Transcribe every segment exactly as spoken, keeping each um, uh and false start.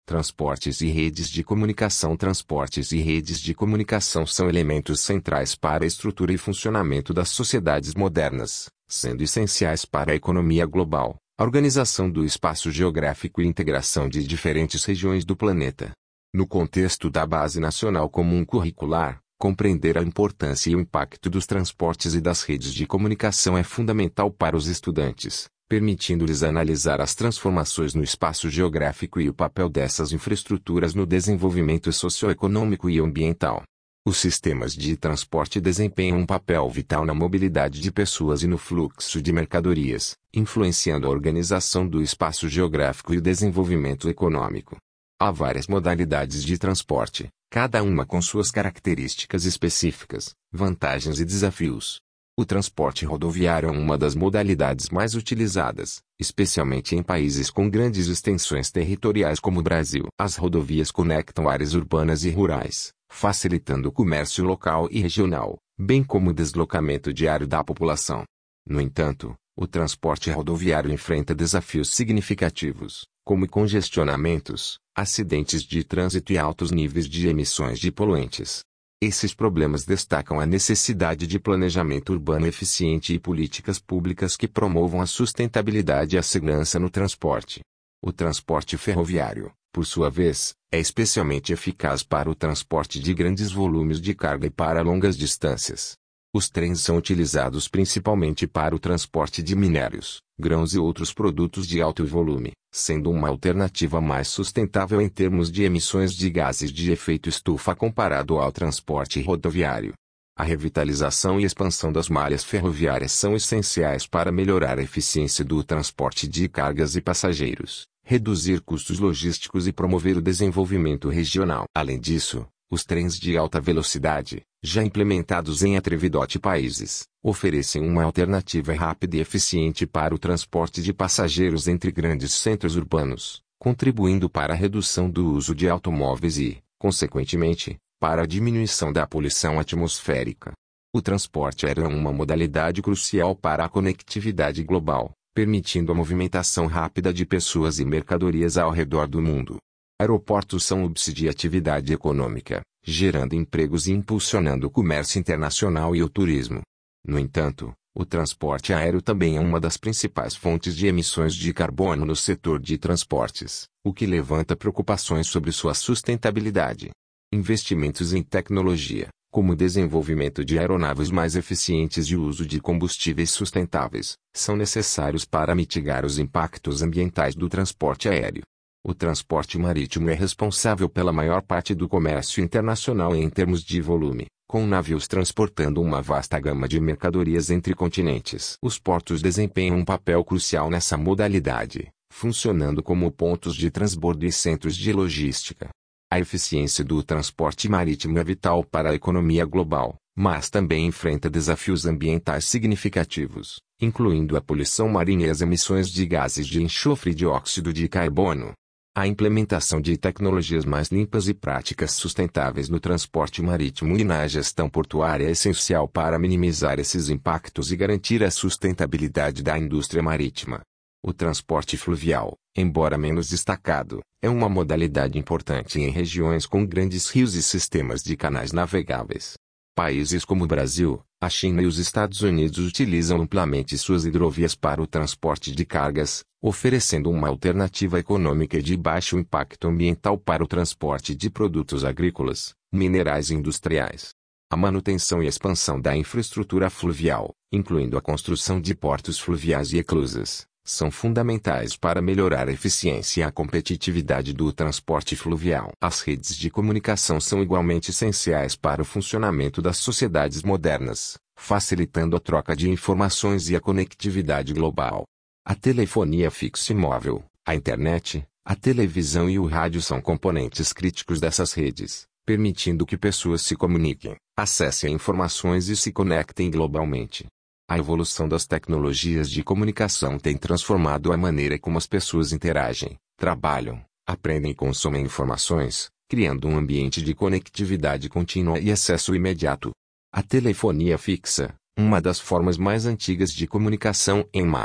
Transportes e redes de comunicação. Transportes e redes de comunicação são elementos centrais para a estrutura e funcionamento das sociedades modernas, sendo essenciais para a economia global, a organização do espaço geográfico e integração de diferentes regiões do planeta. No contexto da Base Nacional Comum Curricular, compreender a importância e o impacto dos transportes e das redes de comunicação é fundamental para os estudantes, permitindo-lhes analisar as transformações no espaço geográfico e o papel dessas infraestruturas no desenvolvimento socioeconômico e ambiental. Os sistemas de transporte desempenham um papel vital na mobilidade de pessoas e no fluxo de mercadorias, influenciando a organização do espaço geográfico e o desenvolvimento econômico. Há várias modalidades de transporte, cada uma com suas características específicas, vantagens e desafios. O transporte rodoviário é uma das modalidades mais utilizadas, especialmente em países com grandes extensões territoriais como o Brasil. As rodovias conectam áreas urbanas e rurais, facilitando o comércio local e regional, bem como o deslocamento diário da população. No entanto, o transporte rodoviário enfrenta desafios significativos, como congestionamentos, acidentes de trânsito e altos níveis de emissões de poluentes. Esses problemas destacam a necessidade de planejamento urbano eficiente e políticas públicas que promovam a sustentabilidade e a segurança no transporte. O transporte ferroviário, por sua vez, é especialmente eficaz para o transporte de grandes volumes de carga e para longas distâncias. Os trens são utilizados principalmente para o transporte de minérios, grãos e outros produtos de alto volume, sendo uma alternativa mais sustentável em termos de emissões de gases de efeito estufa comparado ao transporte rodoviário. A revitalização e expansão das malhas ferroviárias são essenciais para melhorar a eficiência do transporte de cargas e passageiros, reduzir custos logísticos e promover o desenvolvimento regional. Além disso, os trens de alta velocidade, já implementados em atrevidote países, oferecem uma alternativa rápida e eficiente para o transporte de passageiros entre grandes centros urbanos, contribuindo para a redução do uso de automóveis e, consequentemente, para a diminuição da poluição atmosférica. O transporte aéreo é uma modalidade crucial para a conectividade global, permitindo a movimentação rápida de pessoas e mercadorias ao redor do mundo. Aeroportos são hubs de atividade econômica, gerando empregos e impulsionando o comércio internacional e o turismo. No entanto, o transporte aéreo também é uma das principais fontes de emissões de carbono no setor de transportes, o que levanta preocupações sobre sua sustentabilidade. Investimentos em tecnologia, como o desenvolvimento de aeronaves mais eficientes e o uso de combustíveis sustentáveis, são necessários para mitigar os impactos ambientais do transporte aéreo. O transporte marítimo é responsável pela maior parte do comércio internacional em termos de volume, com navios transportando uma vasta gama de mercadorias entre continentes. Os portos desempenham um papel crucial nessa modalidade, funcionando como pontos de transbordo e centros de logística. A eficiência do transporte marítimo é vital para a economia global, mas também enfrenta desafios ambientais significativos, incluindo a poluição marinha e as emissões de gases de enxofre e dióxido de carbono. A implementação de tecnologias mais limpas e práticas sustentáveis no transporte marítimo e na gestão portuária é essencial para minimizar esses impactos e garantir a sustentabilidade da indústria marítima. O transporte fluvial, embora menos destacado, é uma modalidade importante em regiões com grandes rios e sistemas de canais navegáveis. Países como o Brasil, a China e os Estados Unidos utilizam amplamente suas hidrovias para o transporte de cargas, oferecendo uma alternativa econômica e de baixo impacto ambiental para o transporte de produtos agrícolas, minerais e industriais. A manutenção e expansão da infraestrutura fluvial, incluindo a construção de portos fluviais e eclusas, são fundamentais para melhorar a eficiência e a competitividade do transporte fluvial. As redes de comunicação são igualmente essenciais para o funcionamento das sociedades modernas, facilitando a troca de informações e a conectividade global. A telefonia fixa e móvel, a internet, a televisão e o rádio são componentes críticos dessas redes, permitindo que pessoas se comuniquem, acessem informações e se conectem globalmente. A evolução das tecnologias de comunicação tem transformado a maneira como as pessoas interagem, trabalham, aprendem e consomem informações, criando um ambiente de conectividade contínua e acesso imediato. A telefonia fixa, uma das formas mais antigas de comunicação em massa,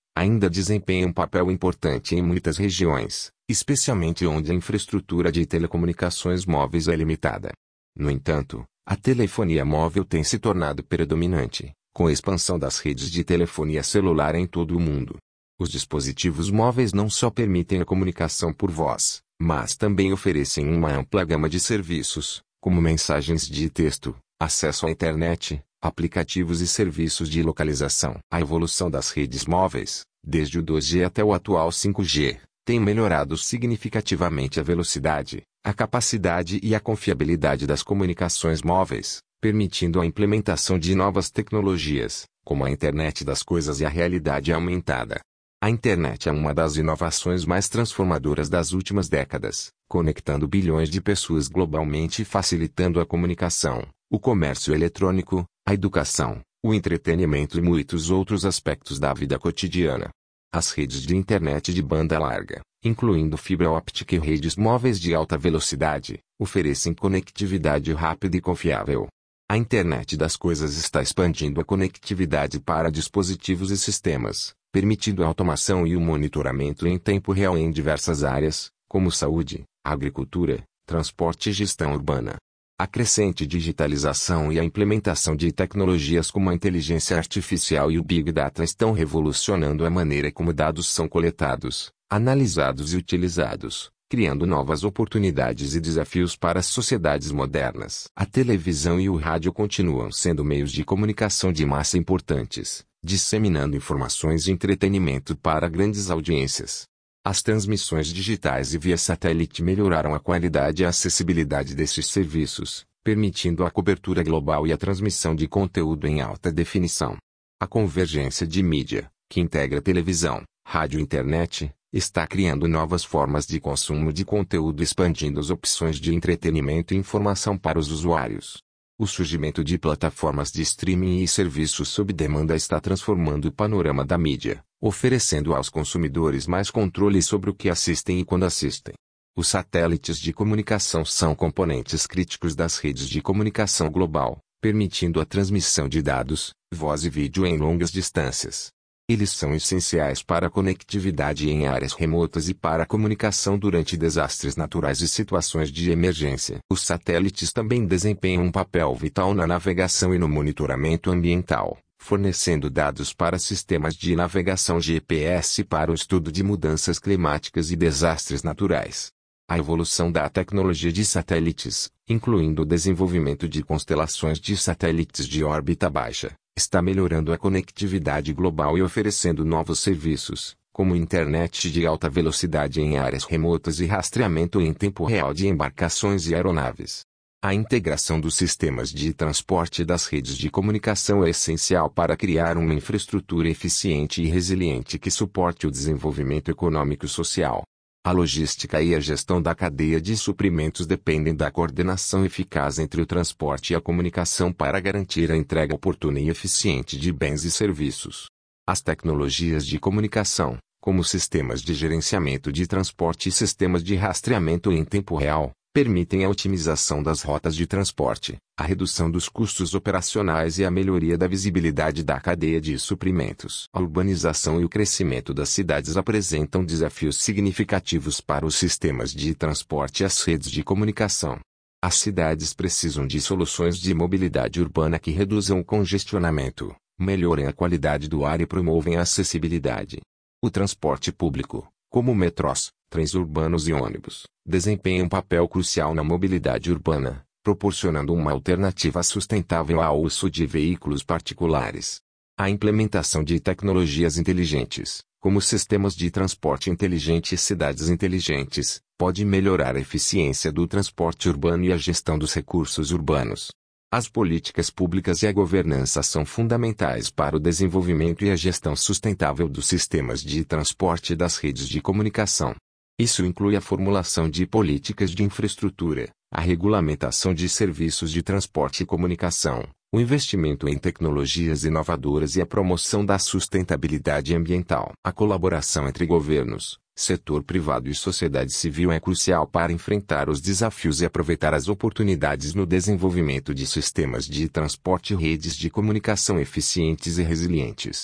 ainda desempenha um papel importante em muitas regiões, especialmente onde a infraestrutura de telecomunicações móveis é limitada. No entanto, a telefonia móvel tem se tornado predominante, com a expansão das redes de telefonia celular em todo o mundo. Os dispositivos móveis não só permitem a comunicação por voz, mas também oferecem uma ampla gama de serviços, como mensagens de texto, acesso à internet, aplicativos e serviços de localização. A evolução das redes móveis, desde o dois G até o atual cinco G, tem melhorado significativamente a velocidade, a capacidade e a confiabilidade das comunicações móveis, permitindo a implementação de novas tecnologias, como a internet das coisas e a realidade aumentada. A internet é uma das inovações mais transformadoras das últimas décadas, conectando bilhões de pessoas globalmente e facilitando a comunicação, o comércio eletrônico, a educação, o entretenimento e muitos outros aspectos da vida cotidiana. As redes de internet de banda larga, incluindo fibra óptica e redes móveis de alta velocidade, oferecem conectividade rápida e confiável. A internet das coisas está expandindo a conectividade para dispositivos e sistemas, permitindo a automação e o monitoramento em tempo real em diversas áreas, como saúde, agricultura, transporte e gestão urbana. A crescente digitalização e a implementação de tecnologias como a inteligência artificial e o Big Data estão revolucionando a maneira como dados são coletados, analisados e utilizados, criando novas oportunidades e desafios para as sociedades modernas. A televisão e o rádio continuam sendo meios de comunicação de massa importantes, disseminando informações e entretenimento para grandes audiências. As transmissões digitais e via satélite melhoraram a qualidade e a acessibilidade desses serviços, permitindo a cobertura global e a transmissão de conteúdo em alta definição. A convergência de mídia, que integra televisão, rádio e internet, está criando novas formas de consumo de conteúdo, expandindo as opções de entretenimento e informação para os usuários. O surgimento de plataformas de streaming e serviços sob demanda está transformando o panorama da mídia, oferecendo aos consumidores mais controle sobre o que assistem e quando assistem. Os satélites de comunicação são componentes críticos das redes de comunicação global, permitindo a transmissão de dados, voz e vídeo em longas distâncias. Eles são essenciais para a conectividade em áreas remotas e para a comunicação durante desastres naturais e situações de emergência. Os satélites também desempenham um papel vital na navegação e no monitoramento ambiental, fornecendo dados para sistemas de navegação G P S para o estudo de mudanças climáticas e desastres naturais. A evolução da tecnologia de satélites, incluindo o desenvolvimento de constelações de satélites de órbita baixa, está melhorando a conectividade global e oferecendo novos serviços, como internet de alta velocidade em áreas remotas e rastreamento em tempo real de embarcações e aeronaves. A integração dos sistemas de transporte e das redes de comunicação é essencial para criar uma infraestrutura eficiente e resiliente que suporte o desenvolvimento econômico e social. A logística e a gestão da cadeia de suprimentos dependem da coordenação eficaz entre o transporte e a comunicação para garantir a entrega oportuna e eficiente de bens e serviços. As tecnologias de comunicação, como sistemas de gerenciamento de transporte e sistemas de rastreamento em tempo real, permitem a otimização das rotas de transporte, a redução dos custos operacionais e a melhoria da visibilidade da cadeia de suprimentos. A urbanização e o crescimento das cidades apresentam desafios significativos para os sistemas de transporte e as redes de comunicação. As cidades precisam de soluções de mobilidade urbana que reduzam o congestionamento, melhorem a qualidade do ar e promovem a acessibilidade. O transporte público, como metrôs, trens urbanos e ônibus, desempenha um papel crucial na mobilidade urbana, proporcionando uma alternativa sustentável ao uso de veículos particulares. A implementação de tecnologias inteligentes, como sistemas de transporte inteligente e cidades inteligentes, pode melhorar a eficiência do transporte urbano e a gestão dos recursos urbanos. As políticas públicas e a governança são fundamentais para o desenvolvimento e a gestão sustentável dos sistemas de transporte e das redes de comunicação. Isso inclui a formulação de políticas de infraestrutura, a regulamentação de serviços de transporte e comunicação, o investimento em tecnologias inovadoras e a promoção da sustentabilidade ambiental. A colaboração entre governos, setor privado e sociedade civil é crucial para enfrentar os desafios e aproveitar as oportunidades no desenvolvimento de sistemas de transporte e redes de comunicação eficientes e resilientes.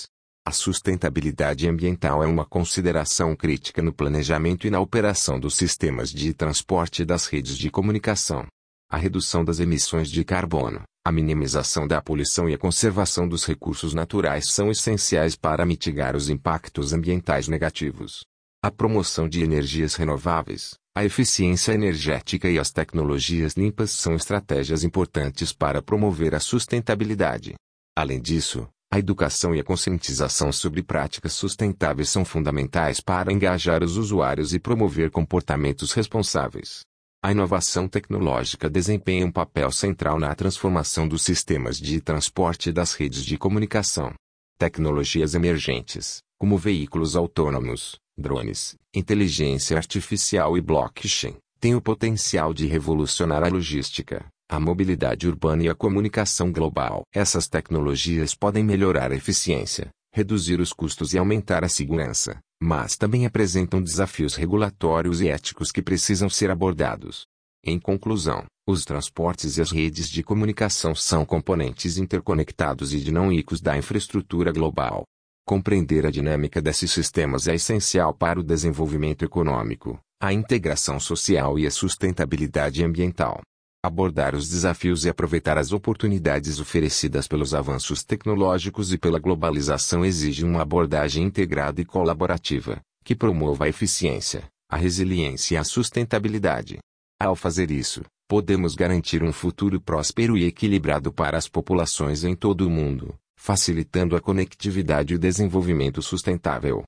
A sustentabilidade ambiental é uma consideração crítica no planejamento e na operação dos sistemas de transporte e das redes de comunicação. A redução das emissões de carbono, a minimização da poluição e a conservação dos recursos naturais são essenciais para mitigar os impactos ambientais negativos. A promoção de energias renováveis, a eficiência energética e as tecnologias limpas são estratégias importantes para promover a sustentabilidade. Além disso, a educação e a conscientização sobre práticas sustentáveis são fundamentais para engajar os usuários e promover comportamentos responsáveis. A inovação tecnológica desempenha um papel central na transformação dos sistemas de transporte e das redes de comunicação. Tecnologias emergentes, como veículos autônomos, drones, inteligência artificial e blockchain, têm o potencial de revolucionar a logística, a mobilidade urbana e a comunicação global. Essas tecnologias podem melhorar a eficiência, reduzir os custos e aumentar a segurança, mas também apresentam desafios regulatórios e éticos que precisam ser abordados. Em conclusão, os transportes e as redes de comunicação são componentes interconectados e dinâmicos da infraestrutura global. Compreender a dinâmica desses sistemas é essencial para o desenvolvimento econômico, a integração social e a sustentabilidade ambiental. Abordar os desafios e aproveitar as oportunidades oferecidas pelos avanços tecnológicos e pela globalização exige uma abordagem integrada e colaborativa, que promova a eficiência, a resiliência e a sustentabilidade. Ao fazer isso, podemos garantir um futuro próspero e equilibrado para as populações em todo o mundo, facilitando a conectividade e o desenvolvimento sustentável.